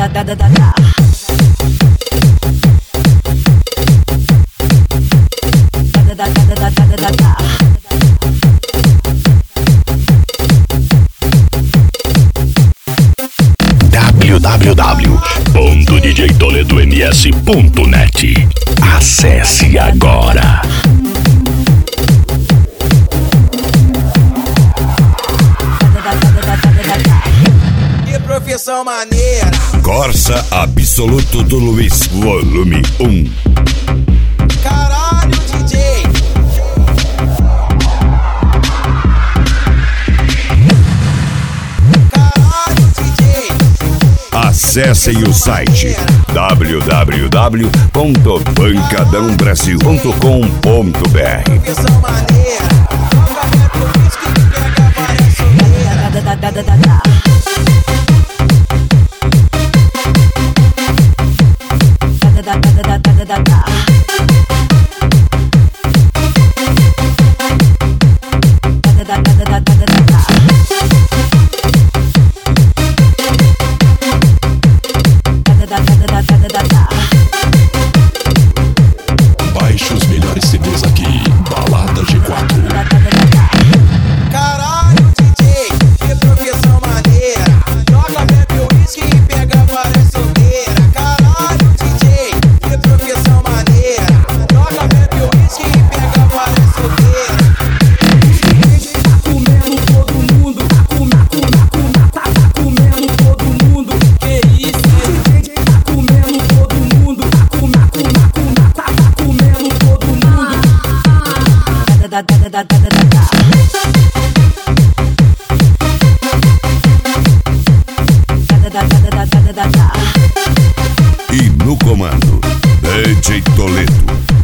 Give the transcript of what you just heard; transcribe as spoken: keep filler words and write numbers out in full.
da da da da da. Da da da da da da da da. w w w ponto d j toledo m s ponto net. Acesse agora. Que profissão maneira. Corsa Absoluto do Luiz, volume um. Caralho, D J. Caralho, D J. Acessem o site w w w ponto pancadão brasil ponto com ponto b r. Profissão maneira. Toca rap, whisky, pega várias solteiras. Da da da da da da. Da da da da da da da da. Da da da da da da da da. Baixe os melhores C Ds aqui, Balada G quatro. Caralho, D J. Que profissão maneira. Toca rap, whisky e pega várias solteiras. Caralho, D J. Que profissão maneira. Toca rap, whisky e pega várias solteiras. Tá comendo todo mundo, tá comendo, tá comendo, tá, tá comendo todo mundo. Que isso? D J tá comendo todo mundo, tá comendo, tá comendo, tá, tá comendo todo mundo. Da da da da da da da. Da da da da da da da. E no comando, D J Toledo.